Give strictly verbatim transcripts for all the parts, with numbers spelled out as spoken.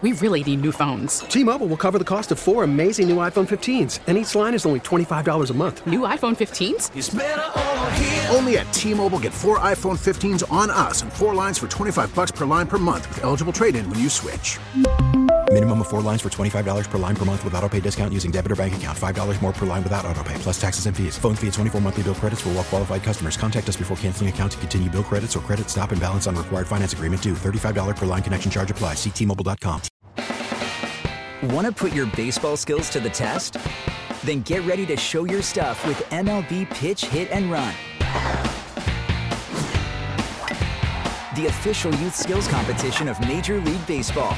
we really need new phones. T-Mobile will cover the cost of four amazing new iPhone fifteens, and each line is only twenty-five dollars a month. New iPhone fifteens? It's better over here. Only at T-Mobile, get four iPhone fifteens on us and four lines for twenty-five dollars per line per month with eligible trade-in when you switch. Minimum of four lines for twenty-five dollars per line per month with autopay discount using debit or bank account. five dollars more per line without autopay, plus taxes and fees. Phone fee at twenty-four monthly bill credits for well qualified customers. Contact us before canceling account to continue bill credits or credit stop and balance on required finance agreement due. thirty-five dollars per line connection charge applies. See T Mobile dot com. Want to put your baseball skills to the test? Then get ready to show your stuff with M L B Pitch, Hit, and Run. The official youth skills competition of Major League Baseball.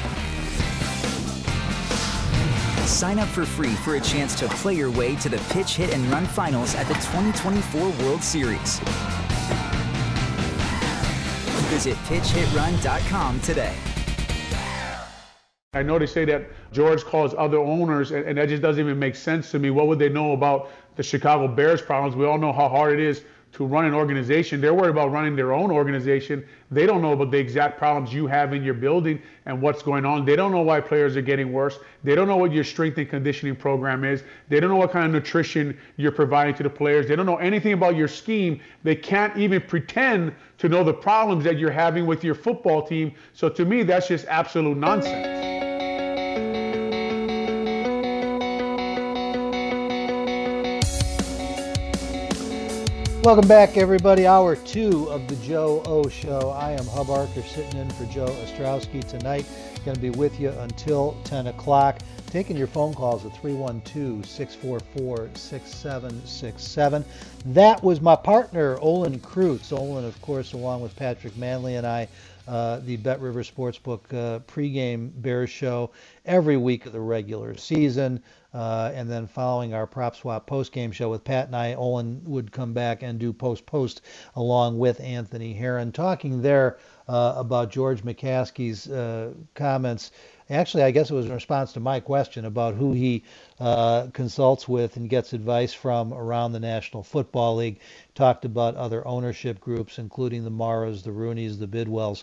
Sign up for free for a chance to play your way to the Pitch, Hit, and Run finals at the twenty twenty-four World Series. Visit pitch hit run dot com today. I know they say that George calls other owners, and, and that just doesn't even make sense to me. What would they know about the Chicago Bears problems? We all know how hard it is to run an organization. They're worried about running their own organization. They don't know about the exact problems you have in your building and what's going on. They don't know why players are getting worse. They don't know what your strength and conditioning program is. They don't know what kind of nutrition you're providing to the players. They don't know anything about your scheme. They can't even pretend to know the problems that you're having with your football team. So to me, that's just absolute nonsense. Welcome back, everybody. Hour two of the Joe O Show. I am Hub Archer, sitting in for Joe Ostrowski tonight. Going to be with you until ten o'clock. Taking your phone calls at three one two, six four four, six seven six seven. That was my partner, Olin Kreutz. Olin, of course, along with Patrick Manley and I, uh, the Bet River Sportsbook uh, pregame Bears show every week of the regular season. Uh, and then following our Prop Swap post-game show with Pat and I, Olin would come back and do post-post along with Anthony Herron, talking there uh, about George McCaskey's uh, comments. Actually, I guess it was in response to my question about who he uh, consults with and gets advice from around the National Football League. Talked about other ownership groups, including the Maras, the Rooneys, the Bidwells.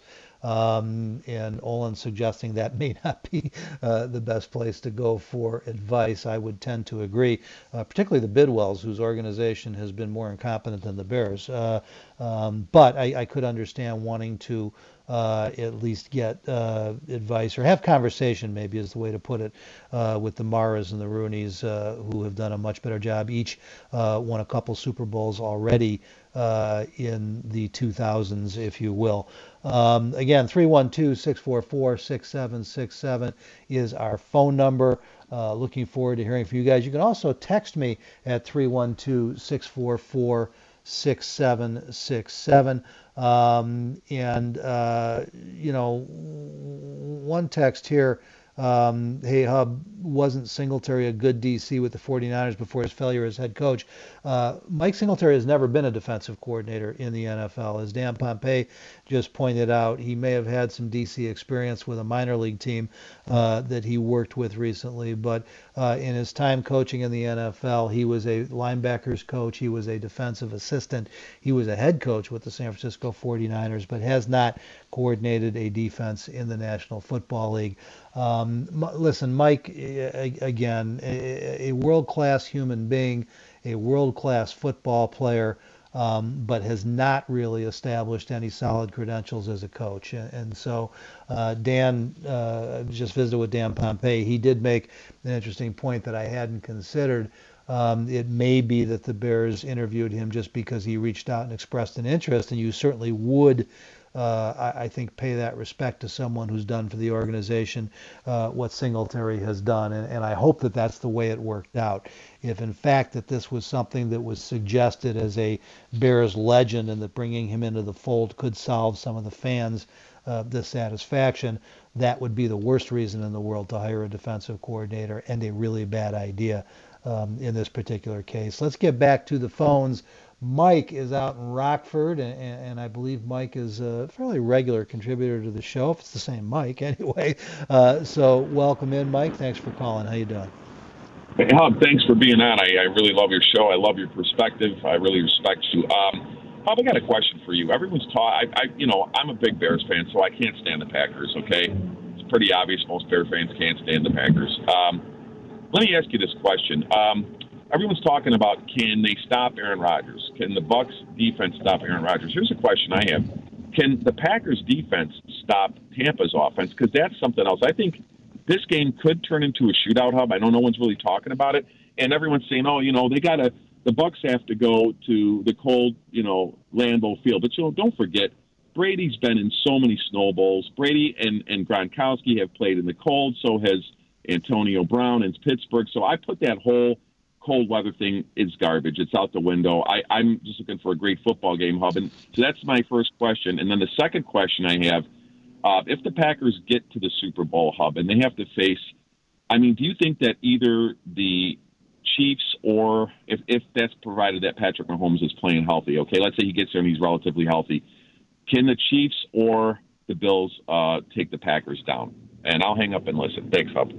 Um, and Olin suggesting that may not be uh, the best place to go for advice. I would tend to agree, uh, particularly the Bidwells, whose organization has been more incompetent than the Bears. Uh, um, but I, I could understand wanting to uh, at least get uh, advice or have conversation, maybe is the way to put it, uh, with the Maras and the Rooneys, uh, who have done a much better job. Each uh, won a couple Super Bowls already uh, in the two thousands, if you will. Um, again, three one two, six four four, six seven six seven is our phone number. Uh, looking forward to hearing from you guys. You can also text me at three one two, six four four, six seven six seven. Um, and, uh, you know, one text here. Um, hey, Hub, wasn't Singletary a good D C with the forty-niners before his failure as head coach? Uh, Mike Singletary has never been a defensive coordinator in the N F L. As Dan Pompei just pointed out, he may have had some D C experience with a minor league team uh, that he worked with recently, but uh, in his time coaching in the N F L, he was a linebackers coach, he was a defensive assistant, he was a head coach with the San Francisco forty-niners, but has not coordinated a defense in the National Football League. Um, listen, Mike, again, a, a world-class human being, a world-class football player, um, but has not really established any solid credentials as a coach. And, and so uh, Dan, uh, just visited with Dan Pompei. He did make an interesting point that I hadn't considered. Um, it may be that the Bears interviewed him just because he reached out and expressed an interest, and you certainly would Uh, I, I think pay that respect to someone who's done for the organization uh, what Singletary has done, and, and I hope that that's the way it worked out. If in fact that this was something that was suggested as a Bears legend and that bringing him into the fold could solve some of the fans' uh, dissatisfaction, that would be the worst reason in the world to hire a defensive coordinator, and a really bad idea um, in this particular case. Let's get back to the phones. Mike is out in Rockford, and, and I believe Mike is a fairly regular contributor to the show, if it's the same Mike anyway. Uh, so welcome in, Mike. Thanks for calling. How you doing? Hey, Hub, thanks for being on. I, I really love your show. I love your perspective. I really respect you. Um, Hub, I got a question for you. Everyone's taught, I, I, you know, I'm a big Bears fan, so I can't stand the Packers, okay? pretty obvious. Most Bear fans can't stand the Packers. Um, let me ask you this question. Um, everyone's talking about, can they stop Aaron Rodgers? Can the Bucs defense stop Aaron Rodgers? Here's a question I have. Can the Packers defense stop Tampa's offense? Because that's something else. I think this game could turn into a shootout, Hub. I know no one's really talking about it. And everyone's saying, oh, you know, they got to, the Bucs have to go to the cold, you know, Lambeau Field. But, you know, don't forget, Brady's been in so many Snow Bowls. Brady and, and Gronkowski have played in the cold. So has Antonio Brown in Pittsburgh. So I put that whole cold weather thing is garbage. It's out the window. I, I'm just looking for a great football game, Hub. And so that's my first question. And then the second question I have, uh, if the Packers get to the Super Bowl, Hub, and they have to face, I mean, do you think that either the Chiefs or if, if that's provided that Patrick Mahomes is playing healthy, okay, let's say he gets there and he's relatively healthy, can the Chiefs or the Bills uh, take the Packers down? And I'll hang up and listen. Thanks, Hub.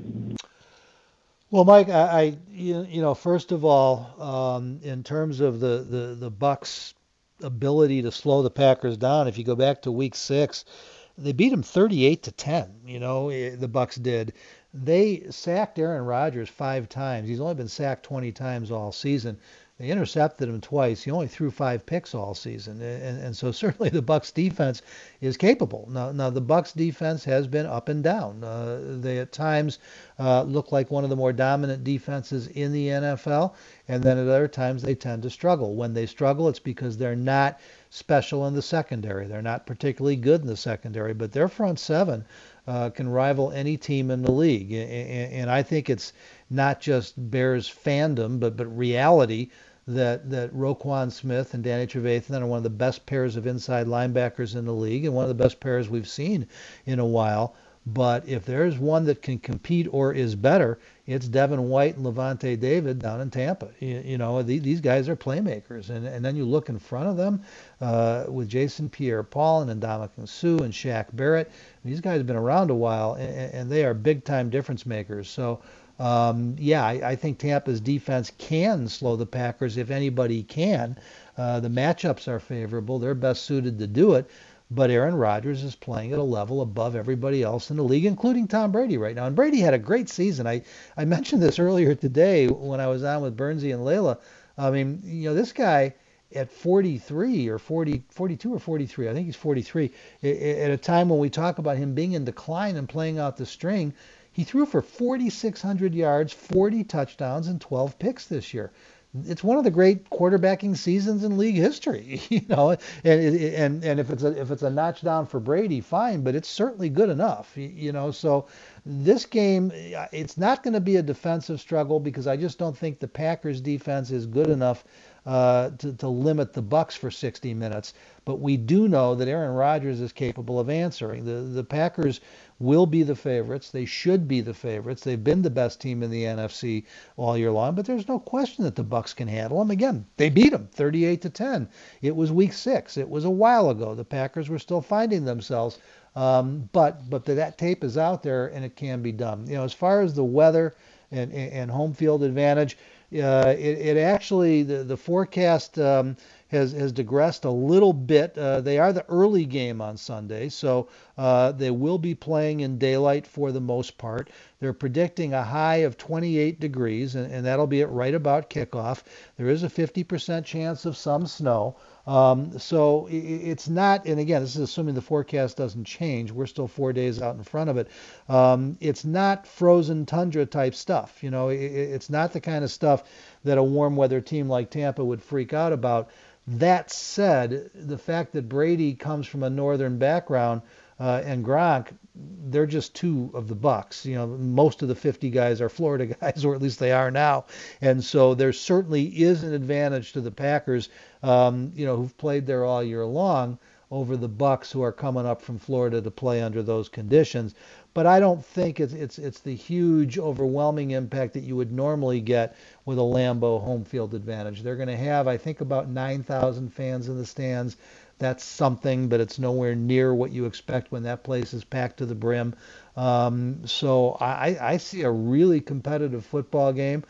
Well, Mike, I, I you, you know, first of all, um, in terms of the, the, the Bucs' ability to slow the Packers down, if you go back to week six, they beat them thirty-eight to ten, you know, the Bucs did. They sacked Aaron Rodgers five times. He's only been sacked twenty times all season. They intercepted him twice. He only threw five picks all season, and, and so certainly the Bucs defense is capable. Now, now the Bucs defense has been up and down. Uh, they at times uh, look like one of the more dominant defenses in the N F L, and then at other times they tend to struggle. When they struggle, it's because they're not special in the secondary. They're not particularly good in the secondary, but their front seven uh, can rival any team in the league, and, and I think it's not just Bears fandom, but but reality that that Roquan Smith and Danny Trevathan are one of the best pairs of inside linebackers in the league and one of the best pairs we've seen in a while. But if there's one that can compete or is better, it's Devin White and Levante David down in Tampa. You, you know, the, these guys are playmakers. And, and then you look in front of them uh, with Jason Pierre-Paul and Ndamukong Suh and Shaq Barrett. These guys have been around a while, and, and they are big-time difference makers. So, Um, yeah, I, I think Tampa's defense can slow the Packers if anybody can. Uh, the matchups are favorable. They're best suited to do it. But Aaron Rodgers is playing at a level above everybody else in the league, including Tom Brady right now. And Brady had a great season. I, I mentioned this earlier today when I was on with Bernsey and Layla. I mean, you know, this guy at forty-three or forty, forty-two or forty-three, I think he's forty-three, at a time when we talk about him being in decline and playing out the string, he threw for forty-six hundred yards, forty touchdowns, and twelve picks this year. It's one of the great quarterbacking seasons in league history, you know. And and and if it's a if it's a notch down for Brady, fine, but it's certainly good enough, you know. So this game, it's not going to be a defensive struggle because I just don't think the Packers defense is good enough uh, to to limit the Bucs for sixty minutes. But we do know that Aaron Rodgers is capable of answering. The the Packers will be the favorites. They should be the favorites. They've been the best team in the N F C all year long, but there's no question that the Bucs can handle them. Again, they beat them thirty-eight to ten. It was week six. It was a while ago. The Packers were still finding themselves, um, but but that tape is out there and it can be done. You know, as far as the weather and and home field advantage, uh, it, it actually the the forecast. Um, Has, has digressed a little bit. Uh, they are the early game on Sunday, so uh, they will be playing in daylight for the most part. They're predicting a high of twenty-eight degrees, and, and that'll be at right about kickoff. There is a fifty percent chance of some snow. Um, so it, it's not, and again, this is assuming the forecast doesn't change. We're still four days out in front of it. Um, it's not frozen tundra type stuff. You know, it, it's not the kind of stuff that a warm weather team like Tampa would freak out about. That said, the fact that Brady comes from a northern background uh, and Gronk, they're just two of the Bucs. You know, most of the fifty guys are Florida guys, or at least they are now. And so there certainly is an advantage to the Packers, um, you know, who've played there all year long over the Bucs who are coming up from Florida to play under those conditions. But I don't think it's it's it's the huge, overwhelming impact that you would normally get with a Lambeau home field advantage. They're going to have, I think, about nine thousand fans in the stands. That's something, but it's nowhere near what you expect when that place is packed to the brim. Um, so I, I see a really competitive football game.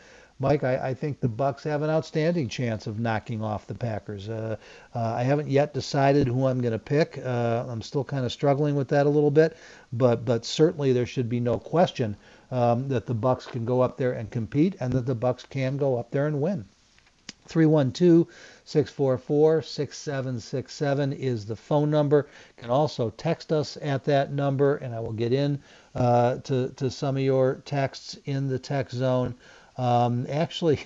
Mike, I, I think the Bucs have an outstanding chance of knocking off the Packers. Uh, uh, I haven't yet decided who I'm going to pick. Uh, I'm still kind of struggling with that a little bit, but but certainly there should be no question um, that the Bucs can go up there and compete, and that the Bucs can go up there and win. three one two, six four four, six seven six seven is the phone number. You can also text us at that number, and I will get in uh, to, to some of your texts in the text zone. Um, actually,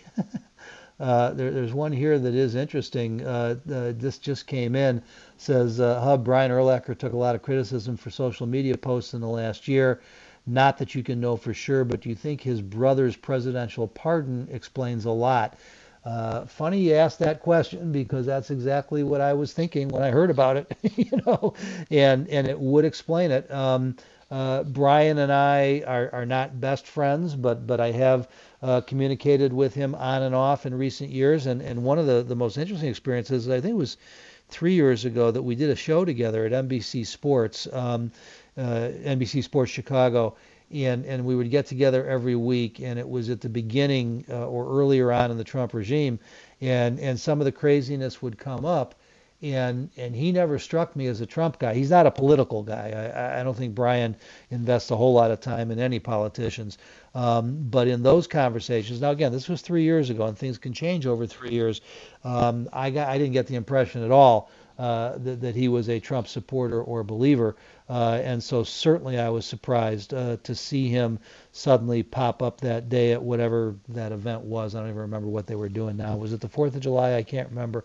uh, there, there's one here that is interesting. Uh, uh, this just came in. Says, uh, Hub, Brian Urlacher took a lot of criticism for social media posts in the last year. Not that you can know for sure, but do you think his brother's presidential pardon explains a lot? Uh, funny you asked that question, because that's exactly what I was thinking when I heard about it, you know, and, and it would explain it. Um, uh, Brian and I are, are not best friends, but, but I have uh, communicated with him on and off in recent years. And, and one of the, the most interesting experiences, I think it was three years ago, that we did a show together at N B C Sports, um, uh, N B C Sports Chicago. And and we would get together every week, and it was at the beginning uh, or earlier on in the Trump regime, and and some of the craziness would come up, and and he never struck me as a Trump guy. He's not a political guy. I, I don't think Brian invests a whole lot of time in any politicians, um, but in those conversations, now again, this was three years ago, and things can change over three years. Um, I got I didn't get the impression at all uh, that that he was a Trump supporter or believer. Uh, and so certainly I was surprised uh, to see him suddenly pop up that day at whatever that event was. I don't even remember what they were doing now. Was it the fourth of July? I can't remember.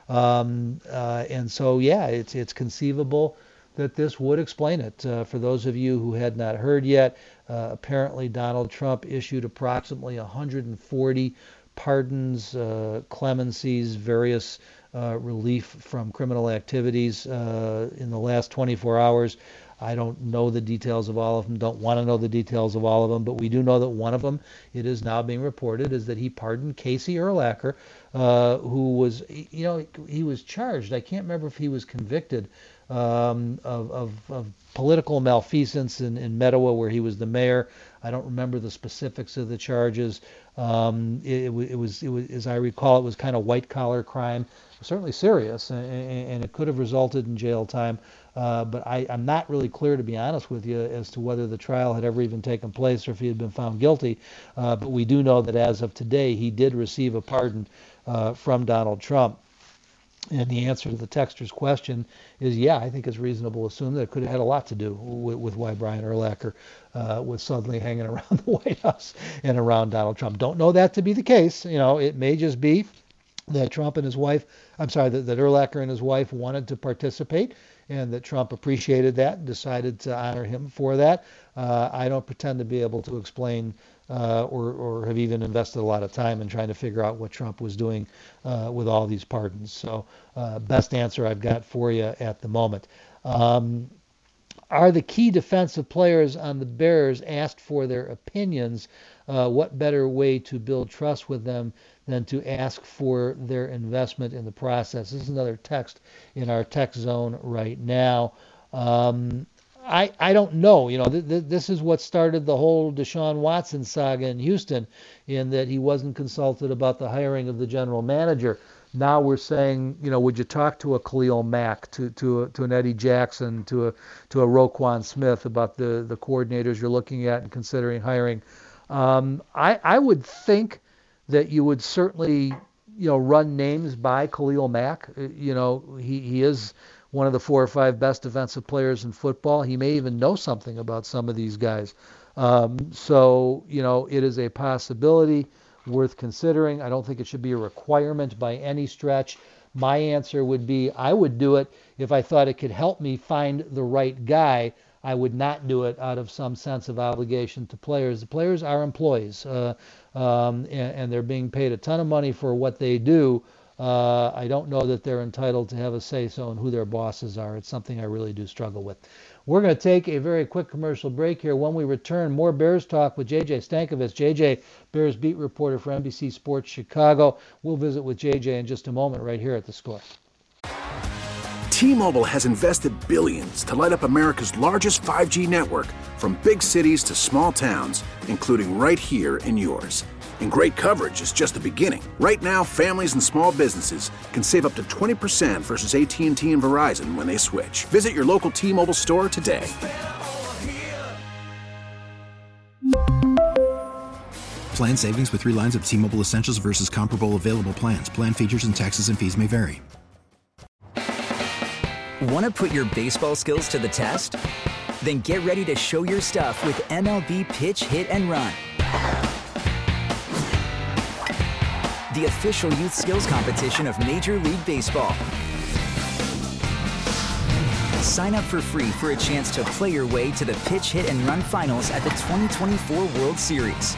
Um, uh, and so, yeah, it's it's conceivable that this would explain it. Uh, for those of you who had not heard yet, uh, apparently Donald Trump issued approximately one hundred forty pardons, uh, clemencies, various Uh, relief from criminal activities uh, in the last twenty-four hours. I don't know the details of all of them, don't want to know the details of all of them, but we do know that one of them, it is now being reported, is that he pardoned Casey Urlacher, uh, who was, you know, he was charged. I can't remember if he was convicted um, of, of, of political malfeasance in, in Mettawa, where he was the mayor. I don't remember the specifics of the charges. Um, it, it, it was, it was, as I recall, it was kind of white-collar crime, certainly serious, and, and it could have resulted in jail time. Uh, but I, I'm not really clear, to be honest with you, as to whether the trial had ever even taken place or if he had been found guilty. Uh, but we do know that as of today, he did receive a pardon uh, from Donald Trump. And the answer to the texter's question is, yeah, I think it's reasonable to assume that it could have had a lot to do with, with why Brian Urlacher uh, was suddenly hanging around the White House and around Donald Trump. Don't know that to be the case. You know, it may just be that Trump and his wife, I'm sorry, that, that Urlacher and his wife wanted to participate, and that Trump appreciated that and decided to honor him for that. Uh, I don't pretend to be able to explain uh, or, or have even invested a lot of time in trying to figure out what Trump was doing uh, with all these pardons. So uh, best answer I've got for you at the moment. Um, are the key defensive players on the Bears asked for their opinions? Uh, what better way to build trust with them than to ask for their investment in the process? This is another text in our text zone right now. Um, I I don't know. You know, th- th- this is what started the whole Deshaun Watson saga in Houston, in that he wasn't consulted about the hiring of the general manager. Now we're saying, you know, would you talk to a Khalil Mack, to to a, to an Eddie Jackson, to a to a Roquan Smith about the the coordinators you're looking at and considering hiring? Um, I I would think that you would certainly, you know, run names by Khalil Mack. You know, he, he is one of the four or five best defensive players in football. He may even know something about some of these guys. Um, so, you know, it is a possibility worth considering. I don't think it should be a requirement by any stretch. My answer would be I would do it if I thought it could help me find the right guy. I would not do it out of some sense of obligation to players. The players are employees, uh, um, and, and they're being paid a ton of money for what they do. Uh, I don't know that they're entitled to have a say-so in who their bosses are. It's something I really do struggle with. We're going to take a very quick commercial break here. When we return, more Bears talk with J J Stankovitz. J J, Bears beat reporter for N B C Sports Chicago. We'll visit with J J in just a moment right here at The Score. T-Mobile has invested billions to light up America's largest five G network, from big cities to small towns, including right here in yours. And great coverage is just the beginning. Right now, families and small businesses can save up to twenty percent versus A T and T and Verizon when they switch. Visit your local T-Mobile store today. Plan savings with three lines of T-Mobile Essentials versus comparable available plans. Plan features and taxes and fees may vary. Want to put your baseball skills to the test? Then get ready to show your stuff with M L B Pitch, Hit, and Run. The official youth skills competition of Major League Baseball. Sign up for free for a chance to play your way to the Pitch, Hit, and Run finals at the twenty twenty-four World Series.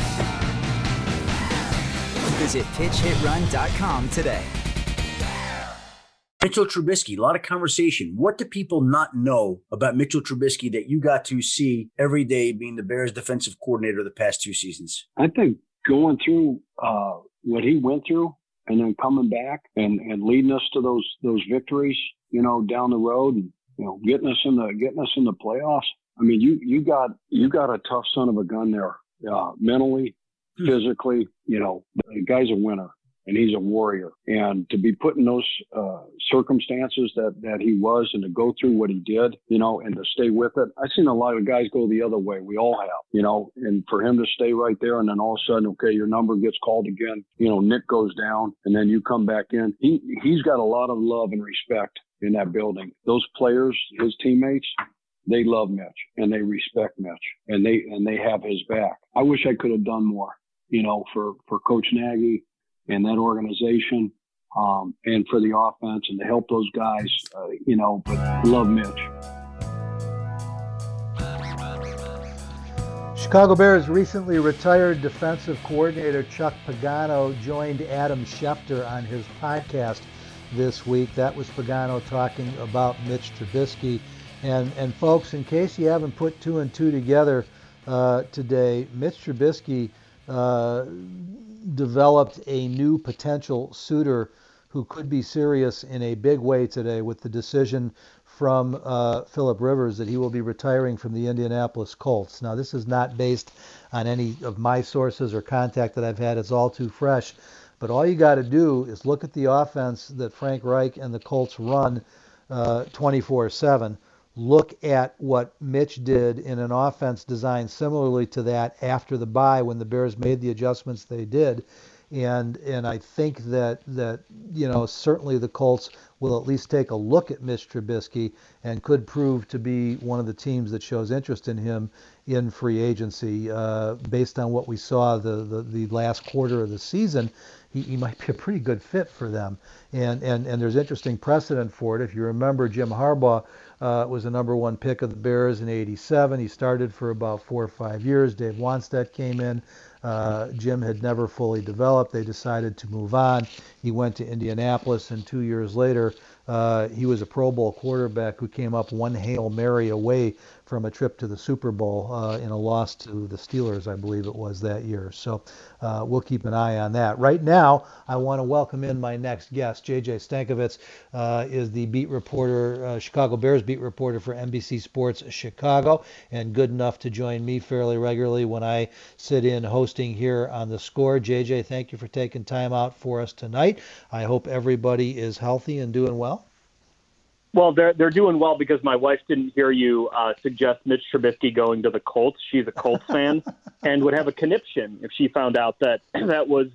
Visit pitch hit run dot com today. Mitchell Trubisky, a lot of conversation. What do people not know about Mitchell Trubisky that you got to see every day being the Bears defensive coordinator the past two seasons? I think going through uh, what he went through and then coming back and, and leading us to those those victories, you know, down the road and, you know, getting us in the getting us in the playoffs. I mean, you you got you got a tough son of a gun there, uh, mentally, physically. You know, the guy's a winner. And he's a warrior. And to be put in those uh, circumstances that, that he was and to go through what he did, you know, and to stay with it. I've seen a lot of guys go the other way. We all have, you know, and for him to stay right there and then all of a sudden, okay, your number gets called again, you know, Nick goes down and then you come back in. He, he's got a lot of love and respect in that building. Those players, his teammates, they love Mitch and they respect Mitch and they, and they have his back. I wish I could have done more, you know, for, for Coach Nagy and that organization, um, and for the offense and to help those guys, uh, you know, but love Mitch. Chicago Bears recently retired defensive coordinator Chuck Pagano joined Adam Schefter on his podcast this week. That was Pagano talking about Mitch Trubisky. And, and folks, in case you haven't put two and two together uh, today, Mitch Trubisky uh, developed a new potential suitor who could be serious in a big way today with the decision from uh, Phillip Rivers that he will be retiring from the Indianapolis Colts. Now, this is not based on any of my sources or contact that I've had. It's all too fresh. But all you got to do is look at the offense that Frank Reich and the Colts run uh, twenty-four seven. Look at what Mitch did in an offense designed similarly to that after the bye when the Bears made the adjustments they did. And and I think that, that you know, certainly the Colts will at least take a look at Mitch Trubisky and could prove to be one of the teams that shows interest in him in free agency. Uh, based on what we saw the, the, the last quarter of the season, he, he might be a pretty good fit for them. And, and, and there's interesting precedent for it. If you remember, Jim Harbaugh Uh, was the number one pick of the Bears in eighty-seven. He started for about four or five years. Dave Wanstedt came in. Uh, Jim had never fully developed. They decided to move on. He went to Indianapolis, and two years later, uh, he was a Pro Bowl quarterback who came up one Hail Mary away from a trip to the Super Bowl uh, in a loss to the Steelers, I believe it was that year. So uh, we'll keep an eye on that. Right now, I want to welcome in my next guest. J J Stankovitz uh, is the beat reporter, uh, Chicago Bears beat reporter for N B C Sports Chicago, and good enough to join me fairly regularly when I sit in hosting here on The Score. J J, thank you for taking time out for us tonight. I hope everybody is healthy and doing well. Well, they're they're doing well because my wife didn't hear you uh, suggest Mitch Trubisky going to the Colts. She's a Colts fan and would have a conniption if she found out that that was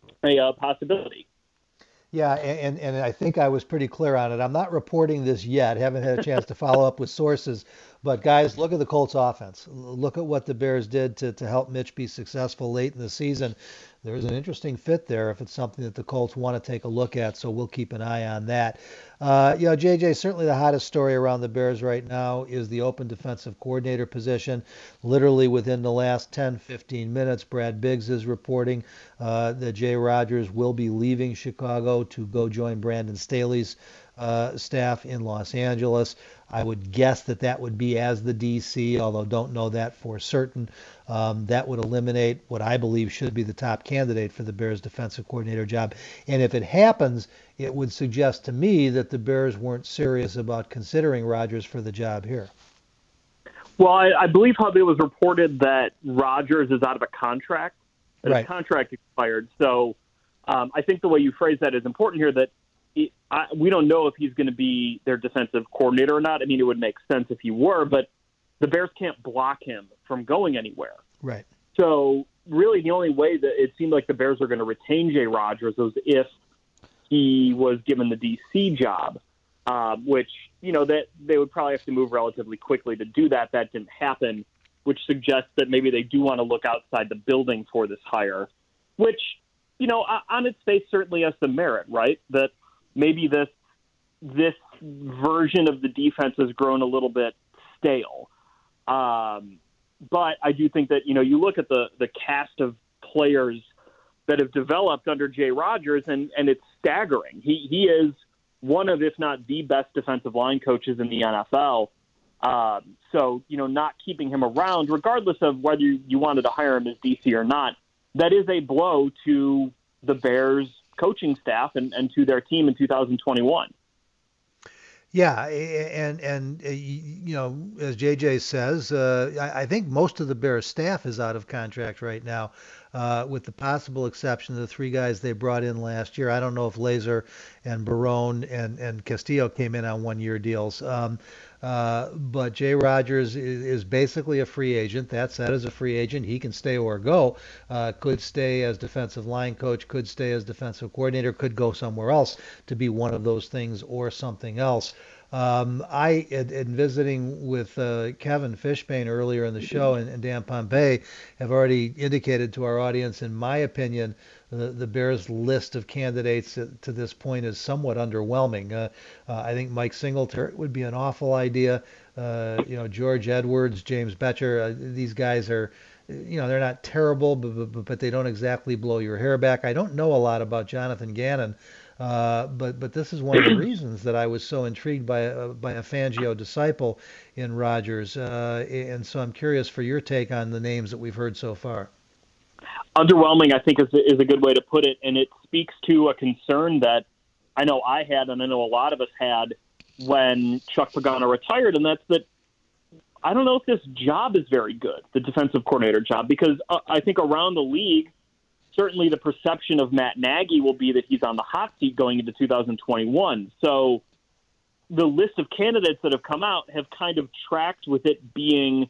a uh, possibility. Yeah, and, and I think I was pretty clear on it. I'm not reporting this yet. Haven't had a chance to follow up with sources. But, guys, look at the Colts offense. Look at what the Bears did to, to help Mitch be successful late in the season. There's an interesting fit there if it's something that the Colts want to take a look at, so we'll keep an eye on that. Uh, you know, J J, certainly the hottest story around the Bears right now is the open defensive coordinator position. Literally within the last ten, fifteen minutes, Brad Biggs is reporting uh, that Jay Rodgers will be leaving Chicago to go join Brandon Staley's uh, staff in Los Angeles. I would guess that that would be as the D C, although don't know that for certain. Um, that would eliminate what I believe should be the top candidate for the Bears defensive coordinator job. And if it happens, it would suggest to me that the Bears weren't serious about considering Rodgers for the job here. Well, I, I believe how it was reported that Rodgers is out of a contract that right. his contract expired. So um, I think the way you phrase that is important here, that it, I, we don't know if he's going to be their defensive coordinator or not. I mean, it would make sense if he were, but the Bears can't block him from going anywhere. Right. So really the only way that it seemed like the Bears were going to retain Jay Rodgers was if he was given the D C job, uh, which, you know, that they would probably have to move relatively quickly to do that. That didn't happen, which suggests that maybe they do want to look outside the building for this hire, which, you know, on its face certainly has some merit, right? That maybe this this version of the defense has grown a little bit stale. Um, but I do think that, you know, you look at the, the cast of players that have developed under Jay Rodgers, and, and it's staggering. He he is one of, if not the best defensive line coaches in the N F L. Um, so, you know, not keeping him around, regardless of whether you, you wanted to hire him as D C or not, that is a blow to the Bears coaching staff and, and to their team in two thousand twenty-one. Yeah, and and uh, you know, as J J says, uh, I, I think most of the Bears staff is out of contract right now, uh, with the possible exception of the three guys they brought in last year. I don't know if Lazor and Barone and, and Castillo came in on one-year deals. Um, uh, but Jay Rodgers is, is basically a free agent. That said, as a free agent, he can stay or go. Uh, could stay as defensive line coach, could stay as defensive coordinator, could go somewhere else to be one of those things or something else. Um, I, in, in visiting with uh, Kevin Fishbane earlier in the show, and, and Dan Pompei, have already indicated to our audience, in my opinion, the, the Bears' list of candidates to, to this point is somewhat underwhelming. Uh, uh, I think Mike Singletary would be an awful idea. Uh, you know, George Edwards, James Betcher, uh, these guys are, you know, they're not terrible, but, but, but they don't exactly blow your hair back. I don't know a lot about Jonathan Gannon. Uh, but but this is one of the reasons that I was so intrigued by a, by a Fangio disciple in Rodgers, uh, and so I'm curious for your take on the names that we've heard so far. Underwhelming, I think, is is a good way to put it, and it speaks to a concern that I know I had, and I know a lot of us had when Chuck Pagano retired, and that's that I don't know if this job is very good, the defensive coordinator job, because uh, I think around the league, certainly the perception of Matt Nagy will be that he's on the hot seat going into two thousand twenty-one. So the list of candidates that have come out have kind of tracked with it being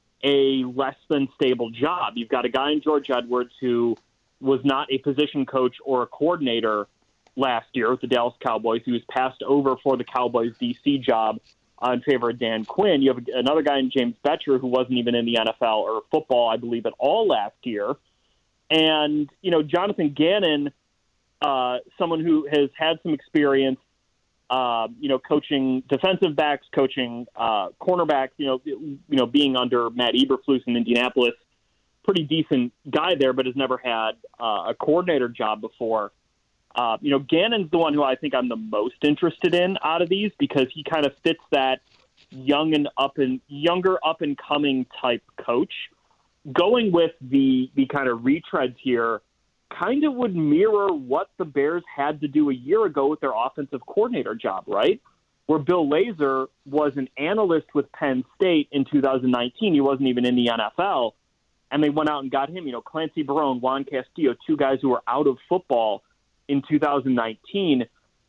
a less than stable job. You've got a guy in George Edwards who was not a position coach or a coordinator last year with the Dallas Cowboys, who was passed over for the Cowboys D C job in favor of Dan Quinn. You have another guy in James Betcher who wasn't even in the N F L or football, I believe, at all last year. And, you know, Jonathan Gannon, uh, someone who has had some experience, uh, you know, coaching defensive backs, coaching uh, cornerbacks, you know, you know, being under Matt Eberflus in Indianapolis, pretty decent guy there, but has never had uh, a coordinator job before. Uh, you know, Gannon's the one who I think I'm the most interested in out of these, because he kind of fits that young and up and younger up and coming type coach. Going with the, the kind of retreads here kind of would mirror what the Bears had to do a year ago with their offensive coordinator job, right? Where Bill Lazor was an analyst with Penn State in two thousand nineteen. He wasn't even in the N F L. And they went out and got him, you know, Clancy Barone, Juan Castillo, two guys who were out of football in two thousand nineteen.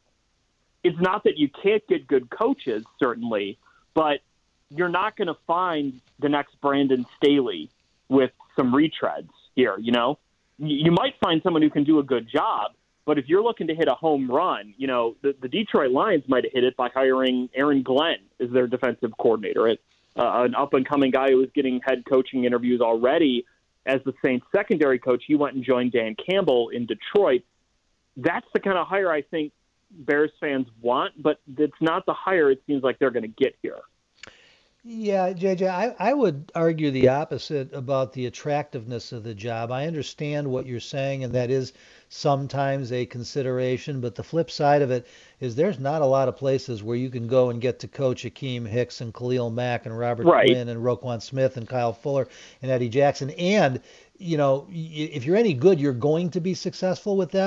It's not that you can't get good coaches, certainly, but you're not going to find the next Brandon Staley with some retreads here, you know? You might find someone who can do a good job, but if you're looking to hit a home run, you know, the, the Detroit Lions might have hit it by hiring Aaron Glenn as their defensive coordinator, it, uh, an up-and-coming guy who was getting head coaching interviews already as the Saints secondary coach. He went and joined Dan Campbell in Detroit. That's the kind of hire I think Bears fans want, but it's not the hire it seems like they're going to get here. Yeah, J J, I, I would argue the opposite about the attractiveness of the job. I understand what you're saying, and that is sometimes a consideration, but the flip side of it is there's not a lot of places where you can go and get to coach Akeem Hicks and Khalil Mack and Robert right. Quinn and Roquan Smith and Kyle Fuller and Eddie Jackson. And, you know, if you're any good, you're going to be successful with them.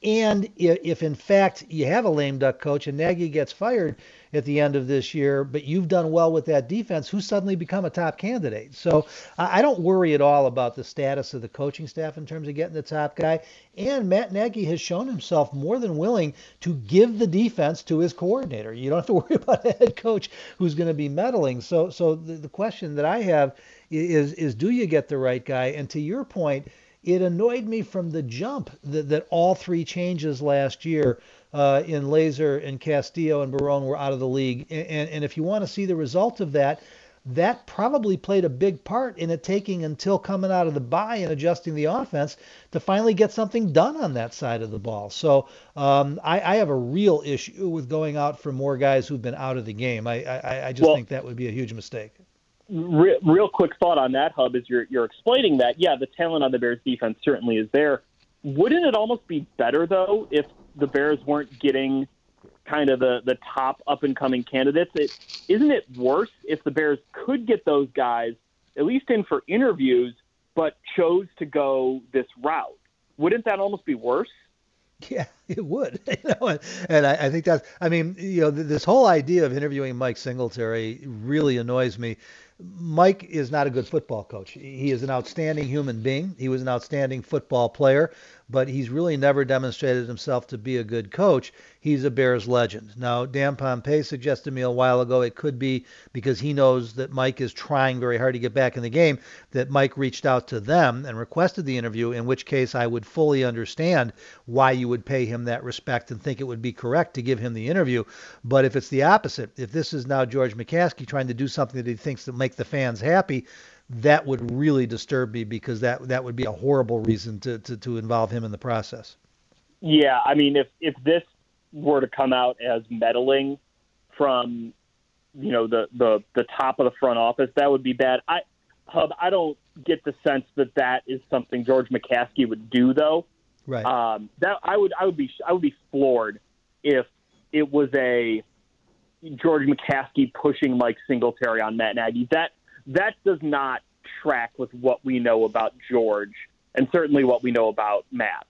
And if, if in fact you have a lame duck coach and Nagy gets fired at the end of this year, but you've done well with that defense, who's suddenly become a top candidate? So I don't worry at all about the status of the coaching staff in terms of getting the top guy. And Matt Nagy has shown himself more than willing to give the defense to his coordinator. You don't have to worry about a head coach who's going to be meddling. So so the, the question that I have is, is do you get the right guy? And to your point, it annoyed me from the jump that, that all three changes last year uh, in Laser and Castillo and Barone were out of the league. And, and if you want to see the result of that, that probably played a big part in it taking until coming out of the bye and adjusting the offense to finally get something done on that side of the ball. So um, I, I have a real issue with going out for more guys who've been out of the game. I, I, I just well, think that would be a huge mistake. Real, real quick thought on that, Hub, is you're you're explaining that, yeah, the talent on the Bears defense certainly is there. Wouldn't it almost be better, though, if the Bears weren't getting kind of the, the top up-and-coming candidates? It, isn't it worse if the Bears could get those guys at least in for interviews, but chose to go this route? Wouldn't that almost be worse? Yeah, it would. You know, and, and I, I think that's, I mean, you know, this whole idea of interviewing Mike Singletary really annoys me. Mike is not a good football coach. He is an outstanding human being. He was an outstanding football player, but he's really never demonstrated himself to be a good coach. He's a Bears legend. Now, Dan Pompei suggested to me a while ago it could be because he knows that Mike is trying very hard to get back in the game, that Mike reached out to them and requested the interview, in which case I would fully understand why you would pay him that respect and think it would be correct to give him the interview. But if it's the opposite, if this is now George McCaskey trying to do something that he thinks that make the fans happy, that would really disturb me, because that that would be a horrible reason to, to, to involve him in the process. Yeah, I mean, if, if this were to come out as meddling from, you know, the, the, the top of the front office, that would be bad. I, Hub, I don't get the sense that that is something George McCaskey would do, though. Right. Um, that I would I would be I would be floored if it was a George McCaskey pushing Mike Singletary on Matt Nagy. That that does not track with what we know about George, and certainly what we know about Matt.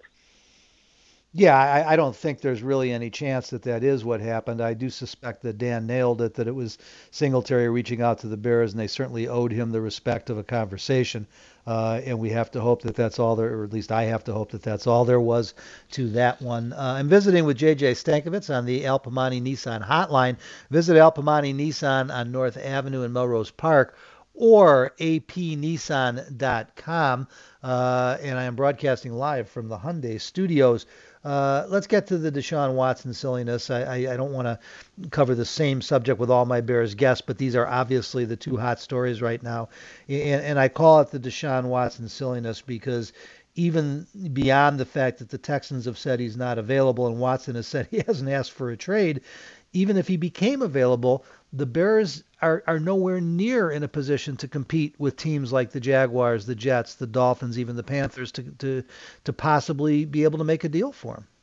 Yeah, I, I don't think there's really any chance that that is what happened. I do suspect that Dan nailed it, that it was Singletary reaching out to the Bears, and they certainly owed him the respect of a conversation. Uh, and we have to hope that that's all there, or at least I have to hope that that's all there was to that one. Uh, I'm visiting with J J Stankovitz on the Al Piemonte Nissan hotline. Visit Al Piemonte Nissan on North Avenue in Melrose Park, or a p nissan dot com. Uh, and I am broadcasting live from the Hyundai studios. Uh, let's get to the Deshaun Watson silliness. I, I, I don't want to cover the same subject with all my Bears guests, but these are obviously the two hot stories right now. And, and I call it the Deshaun Watson silliness because even beyond the fact that the Texans have said he's not available and Watson has said he hasn't asked for a trade, even if he became available, the Bears are, are nowhere near in a position to compete with teams like the Jaguars, the Jets, the Dolphins, even the Panthers to to, to possibly be able to make a deal for him.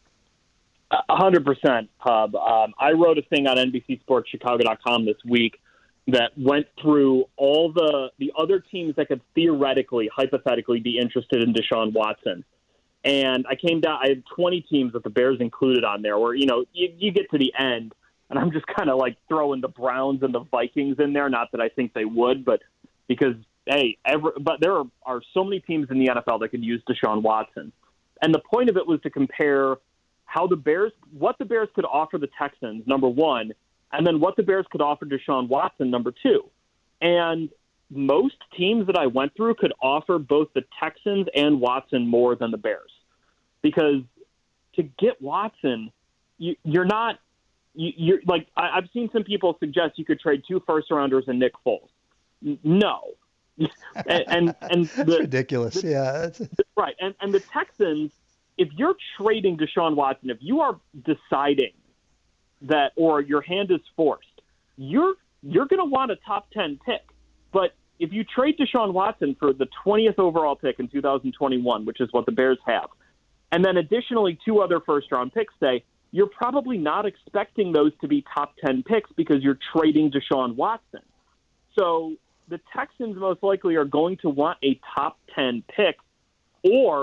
A hundred percent, Hub. Um, I wrote a thing on N B C Sports Chicago dot com this week that went through all the, the other teams that could theoretically, hypothetically be interested in Deshaun Watson. And I came down, I had twenty teams with the Bears included on there where, you know, you, you get to the end, and I'm just kind of like throwing the Browns and the Vikings in there. Not that I think they would, but because, hey, every, but there are, are so many teams in the N F L that could use Deshaun Watson. And the point of it was to compare how the Bears, what the Bears could offer the Texans, number one, and then what the Bears could offer Deshaun Watson, number two. And most teams that I went through could offer both the Texans and Watson more than the Bears. Because to get Watson, you, you're not, You, you're like I, I've seen some people suggest you could trade two first rounders and Nick Foles. N- No, and and, and the, that's ridiculous. The, yeah, that's... right. And and the Texans, if you're trading Deshaun Watson, if you are deciding that, or your hand is forced, you're you're going to want a top ten pick. But if you trade Deshaun Watson for the twentieth overall pick in two thousand twenty-one, which is what the Bears have, and then additionally two other first round picks, say, you're probably not expecting those to be top ten picks because you're trading Deshaun Watson. So the Texans most likely are going to want a top ten pick, or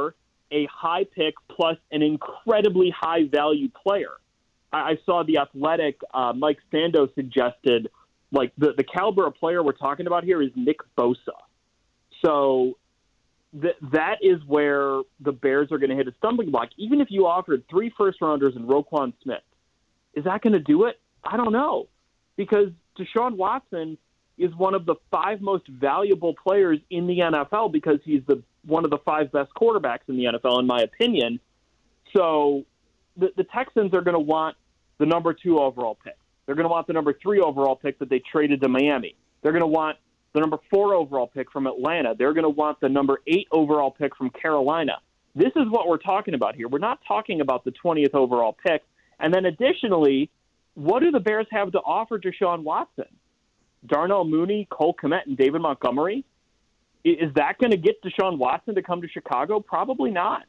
a high pick plus an incredibly high value player. I, I saw the Athletic, uh, Mike Sando suggested, like the, the caliber of player we're talking about here is Nick Bosa. So th- that is where the Bears are going to hit a stumbling block. Even if you offered three first rounders and Roquan Smith, is that going to do it? I don't know, because Deshaun Watson is one of the five most valuable players in the N F L because he's the one of the five best quarterbacks in the N F L, in my opinion. So the, the Texans are going to want the number two overall pick. They're going to want the number three overall pick that they traded to Miami. They're going to want the number four overall pick from Atlanta. They're going to want the number eight overall pick from Carolina. This is what we're talking about here. We're not talking about the twentieth overall pick. And then additionally, what do the Bears have to offer Deshaun Watson? Darnell Mooney, Cole Kmet, and David Montgomery? Is that going to get Deshaun Watson to come to Chicago? Probably not.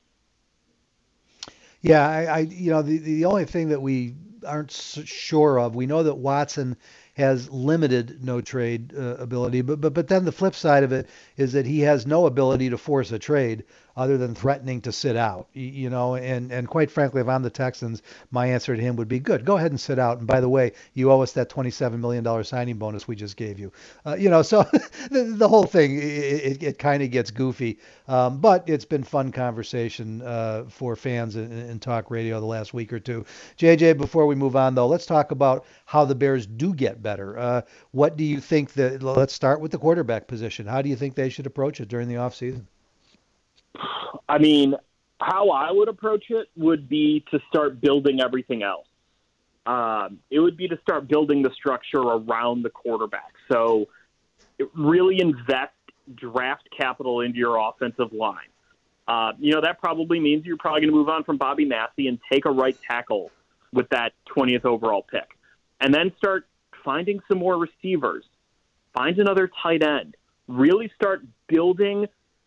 Yeah, I, I you know, the, the only thing that we aren't sure of, we know that Watson has limited no trade uh, ability, but, but but then the flip side of it is that he has no ability to force a trade other than threatening to sit out, you know, and, and quite frankly, if I'm the Texans, my answer to him would be, good, go ahead and sit out. And by the way, you owe us that twenty-seven million dollars signing bonus we just gave you. Uh, you know, so the, the whole thing, it, it, it kind of gets goofy, um, but it's been fun conversation uh, for fans in, in talk radio the last week or two. J J, before we move on, though, let's talk about how the Bears do get better. Uh, what do you think that, let's start with the quarterback position. How do you think they should approach it during the offseason? I mean, how I would approach it would be to start building everything else. Um, it would be to start building the structure around the quarterback. So really invest draft capital into your offensive line. Uh, you know, that probably means you're probably going to move on from Bobby Massey and take a right tackle with that twentieth overall pick. And then start finding some more receivers. Find another tight end. Really start building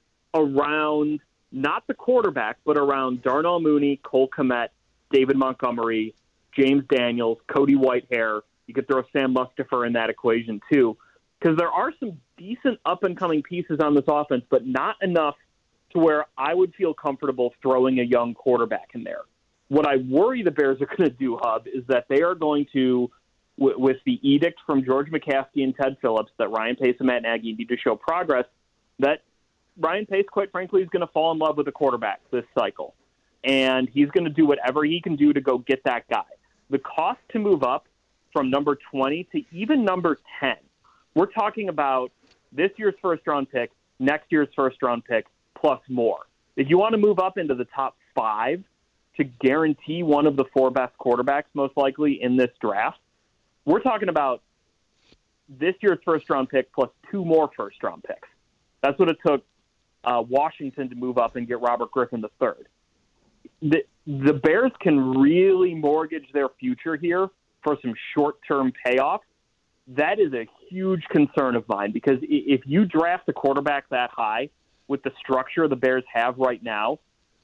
around not the quarterback, but around Darnell Mooney, Cole Kmet, David Montgomery, James Daniels, Cody Whitehair. You could throw Sam Mustipher in that equation too, because there are some decent up-and-coming pieces on this offense, but not enough to where I would feel comfortable throwing a young quarterback in there. What I worry the Bears are going to do, Hub, is that they are going to, w- with the edict from George McCaskey and Ted Phillips that Ryan Pace and Matt Nagy need to show progress, that Ryan Pace, quite frankly, is going to fall in love with the quarterback this cycle. And he's going to do whatever he can do to go get that guy. The cost to move up from number twenty to even number ten, we're talking about this year's first-round pick, next year's first-round pick, plus more. If you want to move up into the top five to guarantee one of the four best quarterbacks, most likely, in this draft, we're talking about this year's first-round pick plus two more first-round picks. That's what it took Uh, Washington to move up and get Robert Griffin the third. The, the Bears can really mortgage their future here for some short-term payoff. That is a huge concern of mine, because if you draft a quarterback that high with the structure the Bears have right now,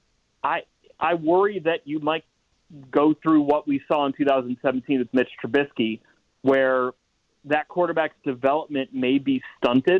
I I worry that you might go through what we saw in two thousand seventeen with Mitch Trubisky, where that quarterback's development may be stunted,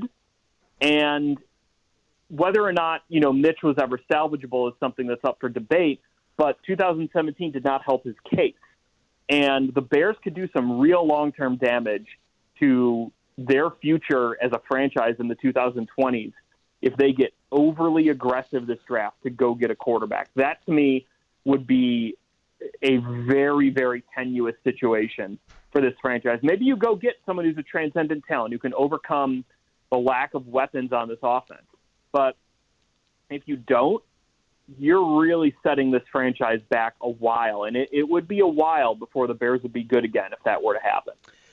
and whether or not, you know, Mitch was ever salvageable is something that's up for debate, but two thousand seventeen did not help his case. And the Bears could do some real long-term damage to their future as a franchise in the two thousand twenties if they get overly aggressive this draft to go get a quarterback. That, to me, would be a very, very tenuous situation for this franchise. Maybe you go get someone who's a transcendent talent who can overcome the lack of weapons on this offense. But if you don't, you're really setting this franchise back a while. And it, it would be a while before the Bears would be good again if that were to happen.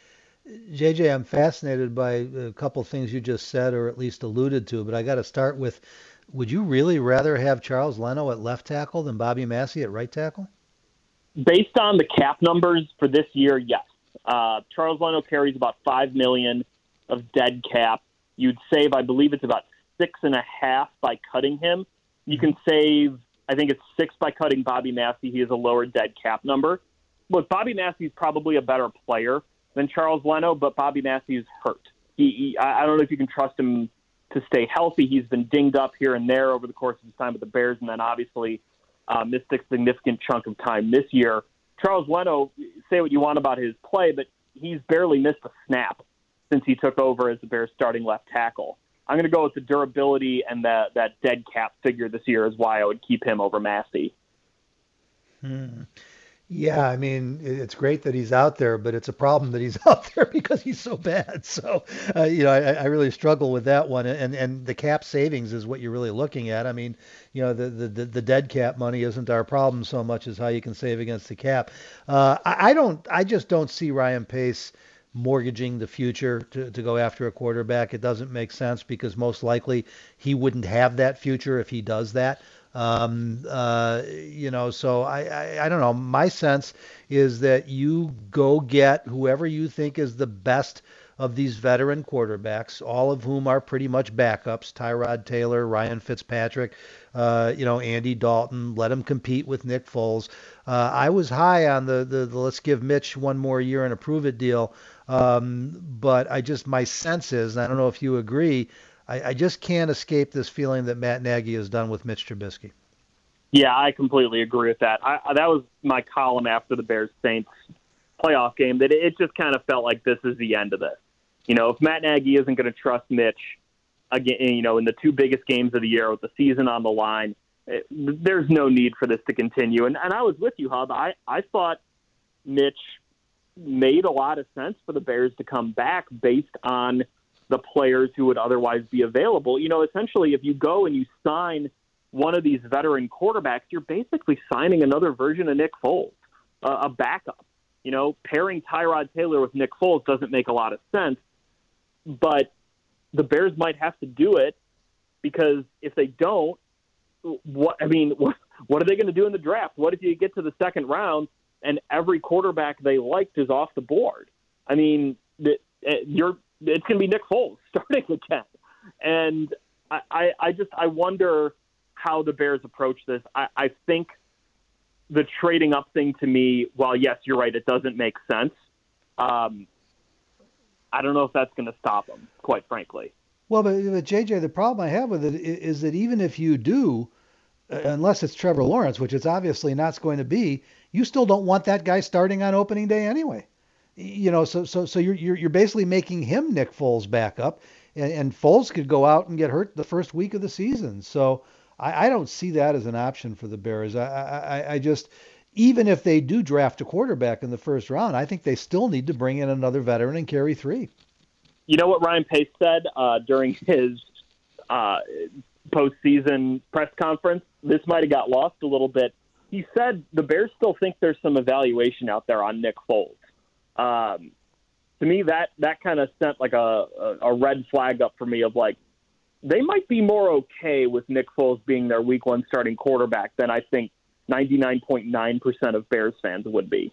J J, I'm fascinated by a couple of things you just said, or at least alluded to, but I got to start with, would you really rather have Charles Leno at left tackle than Bobby Massey at right tackle? Based on the cap numbers for this year, yes. Uh, Charles Leno carries about five million dollars of dead cap. You'd save, I believe it's about six and a half by cutting him. You can save, I think it's six by cutting Bobby Massey. He has a lower dead cap number. Look, Bobby Massey is probably a better player than Charles Leno, but Bobby Massey is hurt. He, he, I don't know if you can trust him to stay healthy. He's been dinged up here and there over the course of his time with the Bears, and then obviously uh, missed a significant chunk of time this year. Charles Leno, say what you want about his play, but he's barely missed a snap since he took over as the Bears' starting left tackle. I'm going to go with the durability and that that dead cap figure this year is why I would keep him over Massey. Hmm. Yeah, I mean, it's great that he's out there, but it's a problem that he's out there because he's so bad. So, uh, you know, I, I really struggle with that one. And and the cap savings is what you're really looking at. I mean, you know, the the, the dead cap money isn't our problem so much as how you can save against the cap. Uh, I, I don't, I just don't see Ryan Pace mortgaging the future to, to go after a quarterback. It doesn't make sense because most likely he wouldn't have that future if he does that. Um, uh, you know, so I, I, I don't know. My sense is that you go get whoever you think is the best of these veteran quarterbacks, all of whom are pretty much backups, Tyrod Taylor, Ryan Fitzpatrick, uh, you know, Andy Dalton, let them compete with Nick Foles. Uh, I was high on the, the, the let's give Mitch one more year and a prove it deal. Um, but I just, my sense is, and I don't know if you agree, I, I just can't escape this feeling that Matt Nagy has done with Mitch Trubisky. Yeah, I completely agree with that. I, that was my column after the Bears-Saints playoff game, that it just kind of felt like this is the end of this. You know, if Matt Nagy isn't going to trust Mitch, again, you know, in the two biggest games of the year with the season on the line, it, there's no need for this to continue. And, and I was with you, Hub. I, I thought Mitch made a lot of sense for the Bears to come back based on the players who would otherwise be available. You know, essentially, if you go and you sign one of these veteran quarterbacks, you're basically signing another version of Nick Foles, uh, a backup. You know, pairing Tyrod Taylor with Nick Foles doesn't make a lot of sense, but the Bears might have to do it because if they don't, what I mean, what, what are they going to do in the draft? What if you get to the second round and every quarterback they liked is off the board? I mean, the, you're it's going to be Nick Foles starting again. And I, I, I just I wonder how the Bears approach this. I, I think the trading up thing to me, while yes, you're right, it doesn't make sense. Um, I don't know if that's going to stop them, quite frankly. Well, but, but J J, the problem I have with it is that even if you do, uh, unless it's Trevor Lawrence, which it's obviously not going to be, you still don't want that guy starting on opening day anyway. You know, so so so you're you're, you're basically making him Nick Foles backup, and, and Foles could go out and get hurt the first week of the season. So I, I don't see that as an option for the Bears. I, I I just, even if they do draft a quarterback in the first round, I think they still need to bring in another veteran and carry three. You know what Ryan Pace said uh, during his uh, postseason press conference? This might have got lost a little bit. He said the Bears still think there's some evaluation out there on Nick Foles. Um, to me, that, that kind of sent like a, a, a red flag up for me of like, they might be more okay with Nick Foles being their week one starting quarterback than I think ninety-nine point nine percent of Bears fans would be.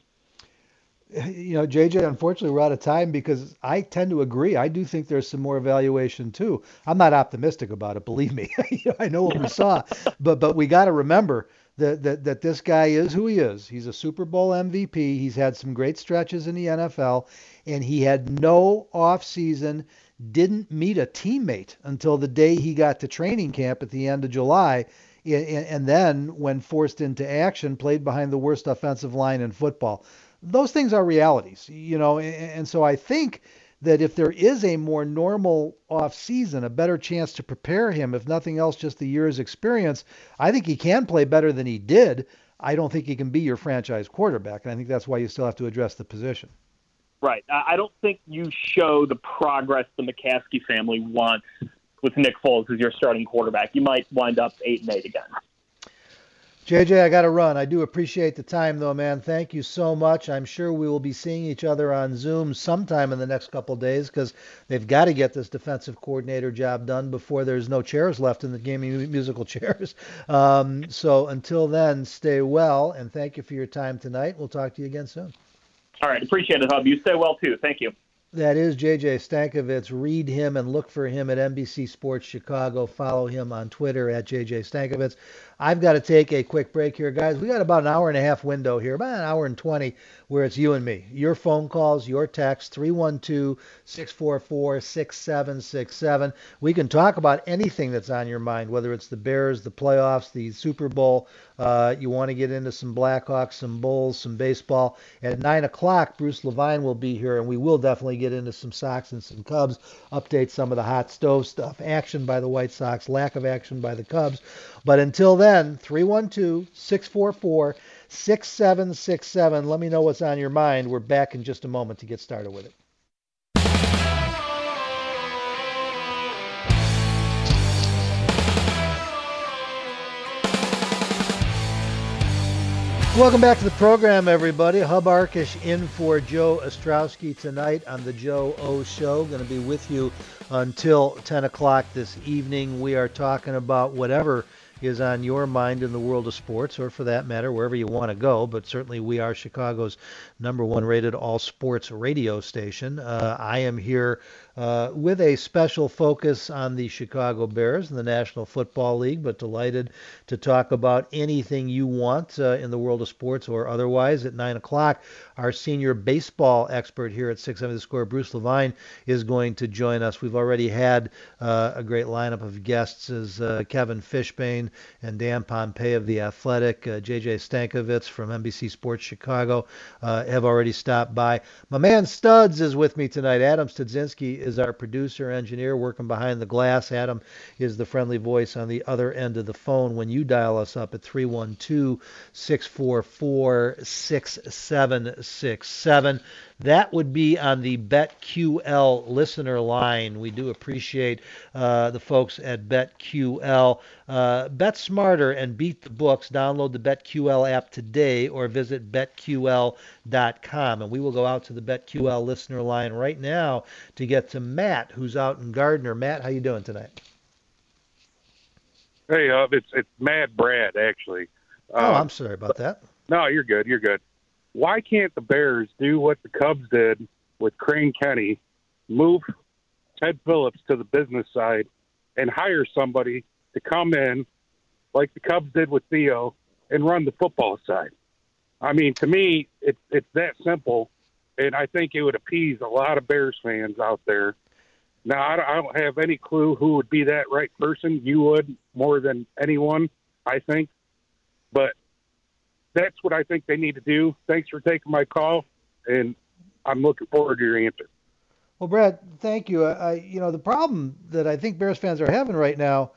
You know, J J, unfortunately, we're out of time because I tend to agree. I do think there's some more evaluation, too. I'm not optimistic about it, believe me. I know what we saw. But but we got to remember that, that, that this guy is who he is. He's a Super Bowl M V P. He's had some great stretches in the N F L, and he had no offseason, didn't meet a teammate until the day he got to training camp at the end of July. And then, when forced into action, played behind the worst offensive line in football. Those things are realities, you know, and so I think that if there is a more normal off season, a better chance to prepare him, if nothing else, just the year's experience, I think he can play better than he did. I don't think he can be your franchise quarterback, and I think that's why you still have to address the position. Right. I don't think you show the progress the McCaskey family wants with Nick Foles as your starting quarterback. You might wind up eight and eight again. J J, I got to run. I do appreciate the time, though, man. Thank you so much. I'm sure we will be seeing each other on Zoom sometime in the next couple of days because they've got to get this defensive coordinator job done before there's no chairs left in the game of musical chairs. Um, so until then, stay well, and thank you for your time tonight. We'll talk to you again soon. All right. Appreciate it, Hub. You stay well, too. Thank you. That is J J Stankovitz. Read him and look for him at N B C Sports Chicago. Follow him on Twitter at J J Stankovitz. I've got to take a quick break here, guys. We got about an hour and a half window here, about an hour and twenty, where it's you and me. Your phone calls, your text, three one two, six four four, six seven six seven. We can talk about anything that's on your mind, whether it's the Bears, the playoffs, the Super Bowl. Uh, you want to get into some Blackhawks, some Bulls, some baseball. At nine o'clock, Bruce Levine will be here, and we will definitely get into some Sox and some Cubs, update some of the hot stove stuff, action by the White Sox, lack of action by the Cubs. But until then, three one two, six four four, six seven six seven. Let me know what's on your mind. We're back in just a moment to get started with it. Welcome back to the program, everybody. Hub Arkush in for Joe Ostrowski tonight on the Joe O Show. Going to be with you until ten o'clock this evening. We are talking about whatever is on your mind in the world of sports, or for that matter, wherever you want to go. But certainly we are Chicago's number one rated all sports radio station. Uh, I am here uh, with a special focus on the Chicago Bears and the National Football League, but delighted to talk about anything you want uh, in the world of sports or otherwise. At nine o'clock, our senior baseball expert here at six seventy The Score, Bruce Levine, is going to join us. We've already had uh, a great lineup of guests as uh, Kevin Fishbane and Dan Pompei of The Athletic, uh, J J Stankovitz from N B C Sports Chicago uh, have already stopped by. My man Studs is with me tonight. Adam Studzinski is our producer, engineer, working behind the glass. Adam is the friendly voice on the other end of the phone when you dial us up at three one two, six four four, six seven six seven. That would be on the BetQL listener line. We do appreciate uh, the folks at BetQL. Uh, bet smarter and beat the books. Download the BetQL app today or visit bet Q L dot com. And we will go out to the BetQL listener line right now to get to Matt, who's out in Gardner. Matt, how you doing tonight? Hey, uh, it's it's Mad Brad, actually. Oh, Um, I'm sorry about that. No, you're good. You're good. Why can't the Bears do what the Cubs did with Crane Kenny, move Ted Phillips to the business side, and hire somebody to come in like the Cubs did with Theo and run the football side? I mean, to me, it's it's that simple, and I think it would appease a lot of Bears fans out there. Now, I don't, I don't have any clue who would be that right person. You would more than anyone, I think. But that's what I think they need to do. Thanks for taking my call, and I'm looking forward to your answer. Well, Brad, thank you. I, you know, the problem that I think Bears fans are having right now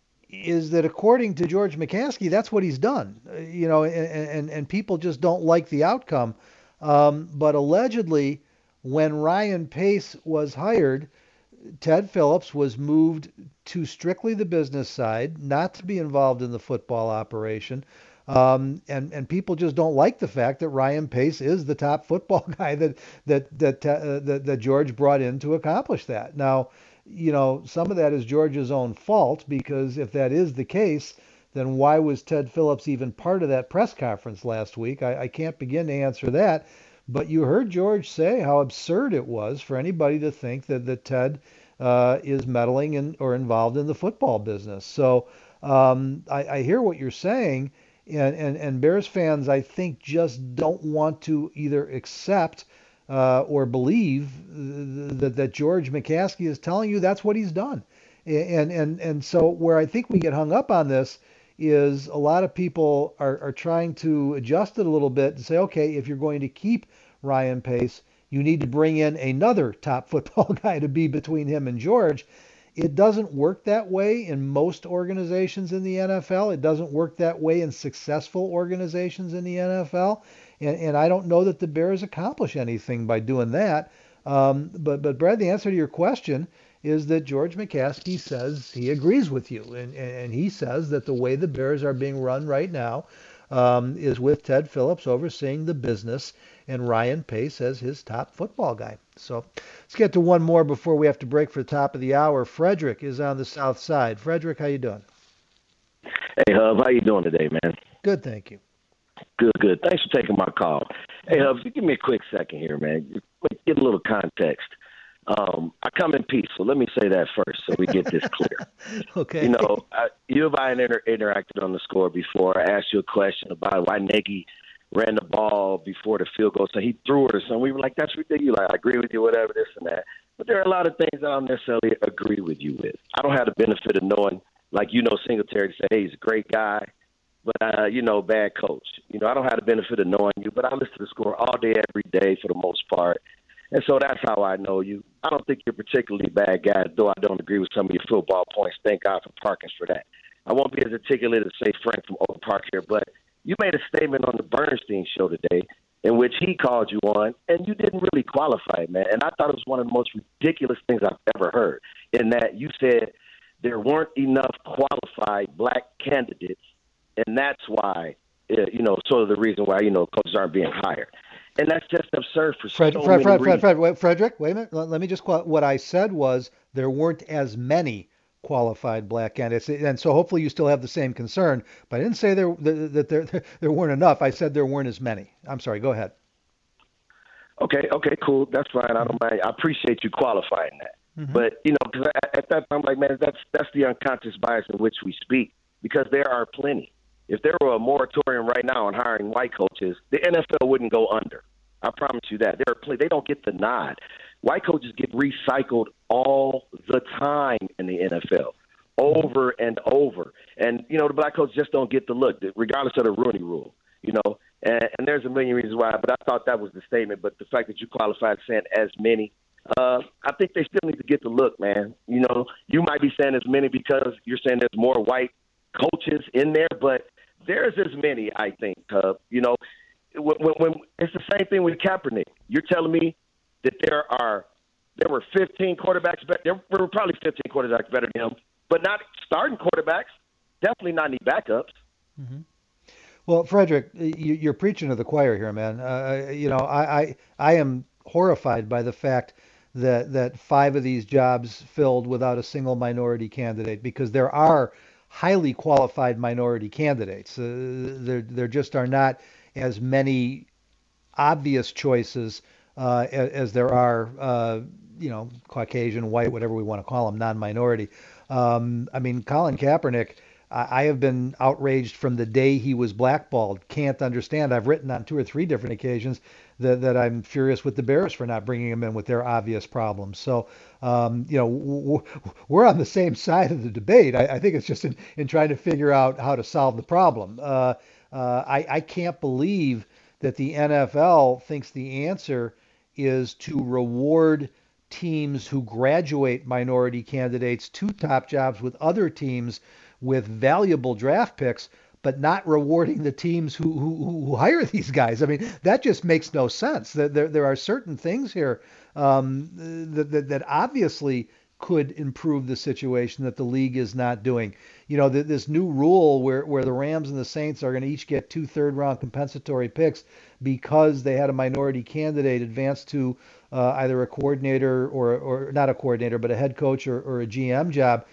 is that according to George McCaskey, that's what he's done. Uh, you know, and, and, and people just don't like the outcome. Um, but allegedly, when Ryan Pace was hired, Ted Phillips was moved to strictly the business side, not to be involved in the football operation. Um, and, and people just don't like the fact that Ryan Pace is the top football guy that that that, uh, that that George brought in to accomplish that. Now, you know, some of that is George's own fault, because if that is the case, then why was Ted Phillips even part of that press conference last week? I, I can't begin to answer that. But you heard George say how absurd it was for anybody to think that, that Ted uh, is meddling in or involved in the football business. So um, I, I hear what you're saying. And, and, and Bears fans, I think, just don't want to either accept uh, or believe that, that George McCaskey is telling you that's what he's done. And, and, and so where I think we get hung up on this is a lot of people are, are trying to adjust it a little bit and say, okay, if you're going to keep Ryan Pace, you need to bring in another top football guy to be between him and George. It doesn't work that way in most organizations in the N F L. It doesn't work that way in successful organizations in the N F L. And, and I don't know that the Bears accomplish anything by doing that. Um, but, but Brad, the answer to your question is that George McCaskey says he agrees with you. And, and he says that the way the Bears are being run right now um, is with Ted Phillips overseeing the business and Ryan Pace as his top football guy. So let's get to one more before we have to break for the top of the hour. Frederick is on the south side. Frederick, how you doing? Hey, Hub, how you doing today, man? Good, thank you. Good, good. Thanks for taking my call. Hey, Hub, give me a quick second here, man. Get a little context. Um, I come in peace, so let me say that first so we get this clear. Okay. You know, I, you and I inter- interacted on the score before. I asked you a question about why Nagy ran the ball before the field goal, so he threw it or something. We were like, that's ridiculous. I agree with you, whatever, this and that. But there are a lot of things I don't necessarily agree with you with. I don't have the benefit of knowing, like, you know, Singletary say, hey, he's a great guy, but, uh, you know, bad coach. You know, I don't have the benefit of knowing you, but I listen to the score all day, every day for the most part. And so that's how I know you. I don't think you're a particularly bad guy, though I don't agree with some of your football points. Thank God for Parkins for that. I won't be as articulate as, say, Frank from Oak Park here, but you made a statement on the Bernstein show today in which he called you on, and you didn't really qualify, man. And I thought it was one of the most ridiculous things I've ever heard, in that you said there weren't enough qualified black candidates, and that's why, you know, sort of the reason why, you know, coaches aren't being hired. And that's just absurd for Fred, so Fred, many Fred, reasons. Fred, Fred, wait, Frederick, wait a minute. Let, let me just qual- what I said was there weren't as many qualified black candidates, and so hopefully you still have the same concern. But I didn't say there that there there, there weren't enough. I said there weren't as many. I'm sorry. Go ahead. Okay, okay, cool. That's fine. I don't mind. I appreciate you qualifying that. Mm-hmm. But, you know, because at that time, I'm like, man, that's that's the unconscious bias in which we speak, because there are plenty. If there were a moratorium right now on hiring white coaches, the N F L wouldn't go under. I promise you that. There are plenty. They don't get the nod. White coaches get recycled all the time in the N F L, over and over. And, you know, the black coaches just don't get the look, regardless of the Rooney Rule, you know. And, and there's a million reasons why, but I thought that was the statement. But the fact that you qualified saying as many, uh, I think they still need to get the look, man. You know, you might be saying as many because you're saying there's more white coaches in there, but there's as many, I think. Uh, you know, when, when, when it's the same thing with Kaepernick. You're telling me that there are there were fifteen quarterbacks better. There were probably fifteen quarterbacks better than him, but not starting quarterbacks. Definitely not any backups. Mm-hmm. Well, Frederick, you, you're preaching to the choir here, man. Uh, you know, I, I I am horrified by the fact that that five of these jobs filled without a single minority candidate, because there are highly qualified minority candidates. Uh, there there just are not as many obvious choices uh, as, as there are, uh, you know, Caucasian, white, whatever we want to call them, non-minority. Um, I mean, Colin Kaepernick, I have been outraged from the day he was blackballed. Can't understand. I've written on two or three different occasions that, that I'm furious with the Bears for not bringing him in with their obvious problems. So, um, you know, w- we're on the same side of the debate. I, I think it's just in, in trying to figure out how to solve the problem. Uh, uh, I, I can't believe that the N F L thinks the answer is to reward teams who graduate minority candidates to top jobs with other teams with valuable draft picks, but not rewarding the teams who, who, who hire these guys. I mean, that just makes no sense. There, there, there are certain things here um, that, that, that obviously could improve the situation that the league is not doing. You know, th- this new rule where, where the Rams and the Saints are going to each get two third round compensatory picks because they had a minority candidate advance to uh, either a coordinator or, or not a coordinator, but a head coach or, or a G M job.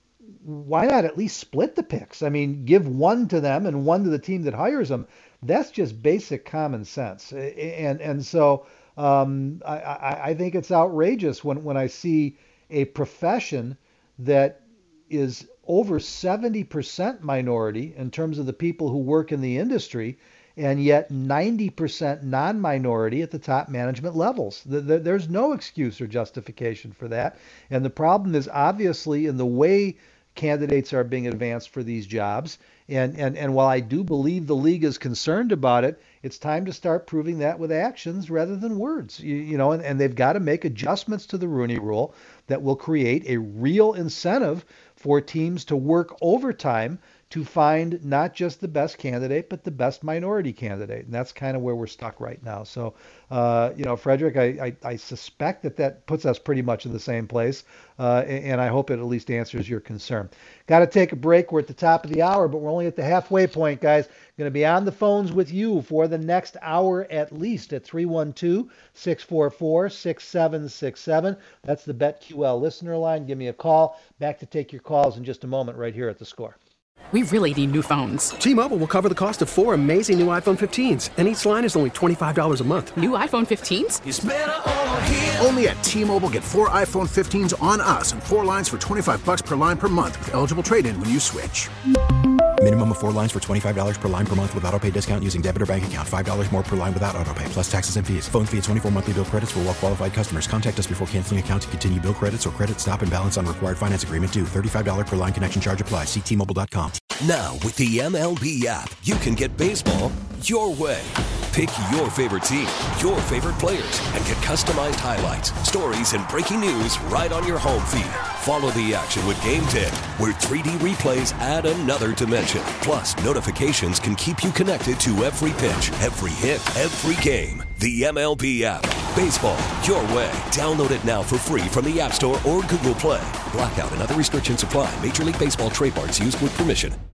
Why not at least split the picks? I mean, give one to them and one to the team that hires them. That's just basic common sense. And and so um, I, I, I think it's outrageous when, when I see a profession that is over seventy percent minority in terms of the people who work in the industry, and yet ninety percent non-minority at the top management levels. There's no excuse or justification for that. And the problem is obviously in the way candidates are being advanced for these jobs. And, and, and while I do believe the league is concerned about it, it's time to start proving that with actions rather than words. You, you know, and, and they've got to make adjustments to the Rooney Rule that will create a real incentive for teams to work overtime to find not just the best candidate, but the best minority candidate. And that's kind of where we're stuck right now. So, uh, you know, Frederick, I, I, I suspect that that puts us pretty much in the same place. Uh, and I hope it at least answers your concern. Got to take a break. We're at the top of the hour, but we're only at the halfway point, guys. Going to be on the phones with you for the next hour at least at three one two, six four four, six seven six seven. That's the BetQL listener line. Give me a call. Back to take your calls in just a moment right here at The Score. We really need new phones. T-Mobile will cover the cost of four amazing new iPhone fifteens, and each line is only twenty-five dollars a month. New iPhone fifteens? It's better over here. Only at T-Mobile, get four iPhone fifteens on us and four lines for twenty-five dollars per line per month with eligible trade-in when you switch. Minimum of four lines for twenty-five dollars per line per month with autopay discount using debit or bank account. five dollars more per line without autopay, plus taxes and fees. Phone fee at twenty-four monthly bill credits for well-qualified customers. Contact us before canceling account to continue bill credits or credit stop and balance on required finance agreement due. thirty-five dollars per line connection charge applies. See T Mobile dot com. Now, with the M L B app, you can get baseball your way. Pick your favorite team, your favorite players, and get customized highlights, stories, and breaking news right on your home feed. Follow the action with Game ten, where three D replays add another dimension. Plus, notifications can keep you connected to every pitch, every hit, every game. The M L B app. Baseball your way. Download it now for free from the App Store or Google Play. Blackout and other restrictions apply. Major League Baseball trademarks used with permission.